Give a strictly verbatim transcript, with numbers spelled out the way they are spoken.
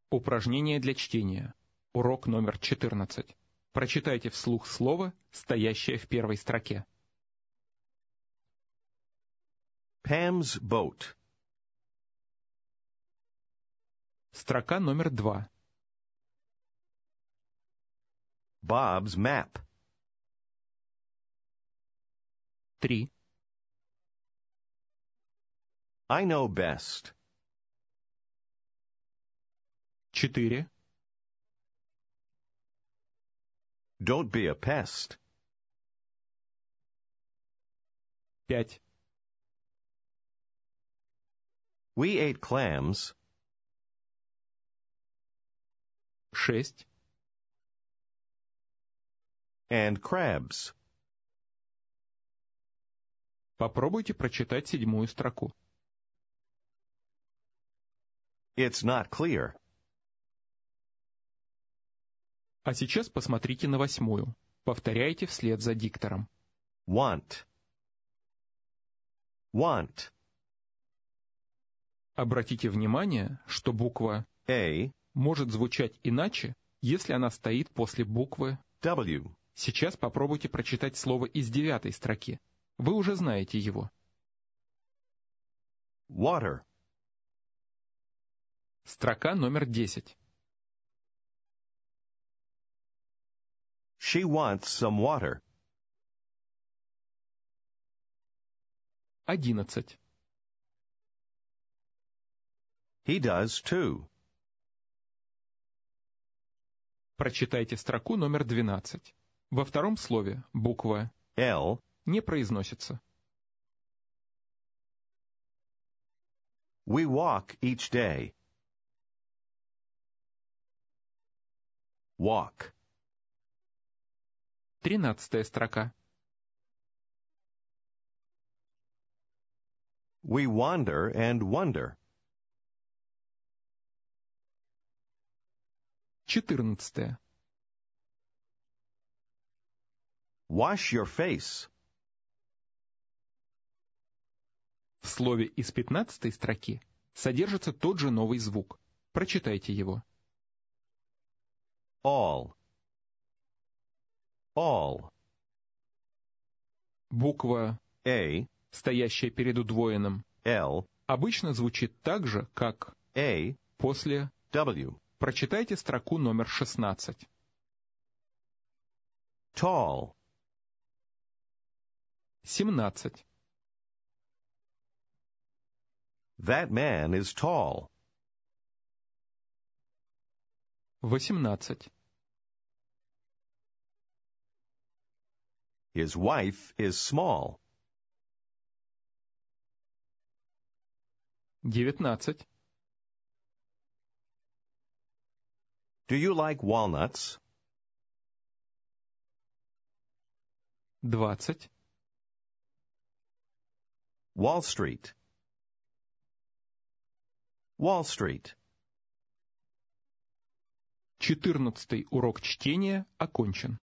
Упражнение для чтения. Урок номер четырнадцать. Прочитайте вслух слово, стоящее в первой строке. Pam's boat. Строка номер два. Bob's map. Три. I know best. Четыре. Don't be a pest. Пять. We ate clams. Шесть. And crabs. Попробуйте прочитать седьмую строку. It's not clear. А сейчас посмотрите на восьмую. Повторяйте вслед за диктором. Want. Want. Обратите внимание, что буква A. может звучать иначе, если она стоит после буквы. W. Сейчас попробуйте прочитать слово из девятой строки. Вы уже знаете его. Water. Строка номер десять. She wants some water. Одиннадцать. He does too. Прочитайте строку номер двенадцать. Во втором слове буква L. не произносится. We walk each day. Walk. Тринадцатая строка. We wander and wonder. Четырнадцатая. Wash your face. В слове из пятнадцатой строки содержится тот же новый звук. Прочитайте его. All. All. Буква A. стоящая перед удвоенным L. обычно звучит так же, как A. после. W. Прочитайте строку номер шестнадцать. Tall. семнадцать. That man is tall. восемнадцать. His wife is small. девятнадцать. Do you like walnuts? двадцать. Wall Street. Wall Street. Четырнадцатый урок чтения окончен.